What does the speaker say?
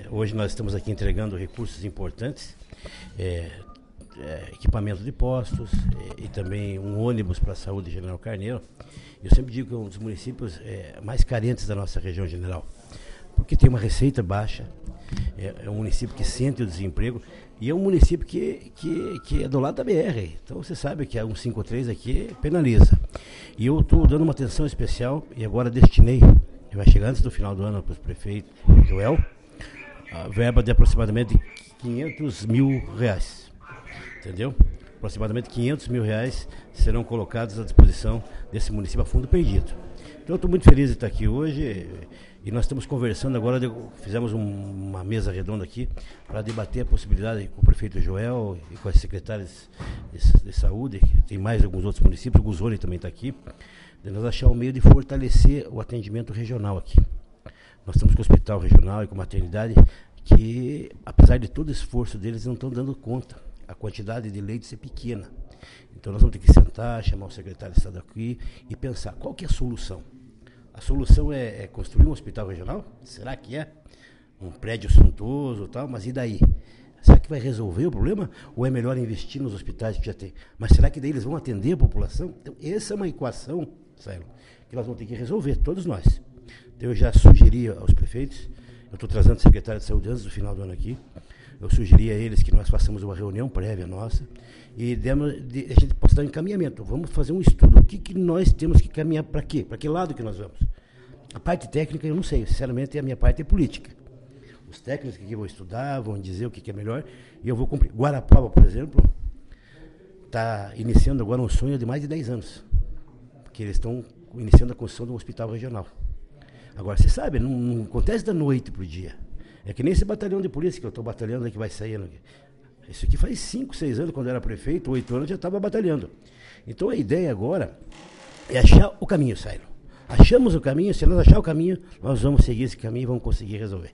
Hoje nós estamos aqui entregando recursos importantes, equipamento de postos e também um ônibus para a saúde General Carneiro. Eu sempre digo que é um dos municípios mais carentes da nossa região general, porque tem uma receita baixa, é um município que sente o desemprego e é um município que é do lado da BR. Então você sabe que a 153 aqui penaliza. E eu estou dando uma atenção especial e agora destinei, vai chegar antes do final do ano para o prefeito Joel, a verba de aproximadamente R$500 mil. Entendeu? Aproximadamente R$500 mil serão colocados à disposição desse município a fundo perdido. Então eu estou muito feliz de estar aqui hoje e nós estamos conversando agora, fizemos uma mesa redonda aqui para debater a possibilidade com o prefeito Joel e com as secretárias de saúde, que tem mais alguns outros municípios, o Guzoni também está aqui, de nós achar um meio de fortalecer o atendimento regional aqui. Nós estamos com o hospital regional e com a maternidade que, apesar de todo o esforço deles, não estão dando conta. A quantidade de leitos é pequena. Então nós vamos ter que sentar, chamar o secretário de Estado aqui e pensar qual que é a solução. A solução é construir um hospital regional? Será que é? Um prédio suntuoso e tal, mas e daí? Será que vai resolver o problema? Ou é melhor investir nos hospitais que já tem? Mas será que daí eles vão atender a população? Então essa é uma equação, Sailo, que nós vamos ter que resolver, todos nós. Então eu já sugeri aos prefeitos, eu estou trazendo o secretário de saúde antes do final do ano aqui, eu sugeri a eles que nós façamos uma reunião prévia nossa e a gente possa dar um encaminhamento. Vamos fazer um estudo. O que nós temos que caminhar para quê? Para que lado que nós vamos? A parte técnica eu não sei, sinceramente a minha parte é política. Os técnicos que vão estudar, vão dizer o que é melhor e eu vou cumprir. Guarapuava, por exemplo, está iniciando agora um sonho de mais de 10 anos, porque eles estão iniciando a construção de um hospital regional. Agora, você sabe, não acontece da noite para o dia. É que nem esse batalhão de polícia que eu estou batalhando aí, que vai sair. Isso aqui faz 5, 6 anos, quando eu era prefeito, 8 anos, eu já estava batalhando. Então a ideia agora é achar o caminho, Sailo. Achamos o caminho, se nós achar o caminho, nós vamos seguir esse caminho e vamos conseguir resolver.